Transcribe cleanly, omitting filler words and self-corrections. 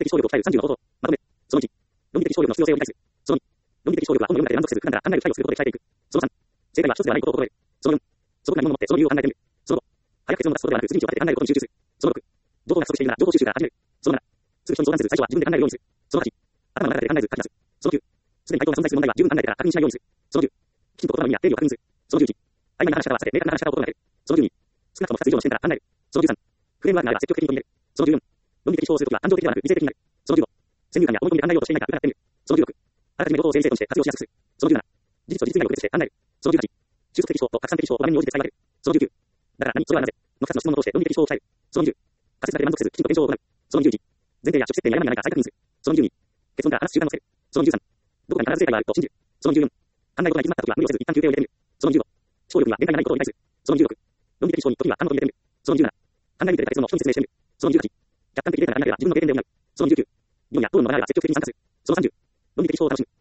的勝力を鍛える30のことをまとめ。その1、論理的勝力の必要性を理解する。その2、論理的勝力は本の読む中で満足する苦難から考える機会をすることで鍛えていく。その3、正解は一つではないことを心得る。その4、素朴な疑問を持ってその理由を考えてみる。その5、早く結論を出すことではなく、筋道を立てて考えることに集中する。その6、情報が不足しているなら情報収集から始める。その7、すぐ人に相談せず最初は自分で考えるようにする。その8、頭の中で考えず書き出す。その9、すでに回答が存在する問題は十分考えてから確認しないようにする。その10、きちんと言葉の意味や定義を確認する。その11、曖昧な話し方は避け、明確な話し方を心がける。その12、少なくとも2つ以上の視点から考える。その13、フレームワークがあれば積極的に取り入れる。その14、論理的思考をするときは感情的ではなく理性的になる。その15、先入観や思い込みで考えようとしていないか疑ってみる。その16、あらかじめことを整理整頓して活用しやすくする。その17、事実と実以外を区別して考える。その18、収束的思考と拡散的思考を場面に応じて使い分ける。その19、だから何、それはなぜの2つの質問を通して論理的思考を鍛える。その20、仮説だけで満足せずきちんと検証を行う。その21、前提や直接点に誤りがないか再確認する。その22、結論から話す習慣をつける。その23、どこかに必ず正解があると信じる。その24、考え事が行き詰まったときは無理をせず一旦休憩を入れてみる。その25、思考力には限界がないことを理解する。その26、論理的思考に時には感動を入れてみる。その27、考えに出た結論を人に説明してみる。その28、客観的データがありながら自分の経験で補う。その29、議論や討論の場合は積極的に参加する。その30、論理的思考を楽しむ。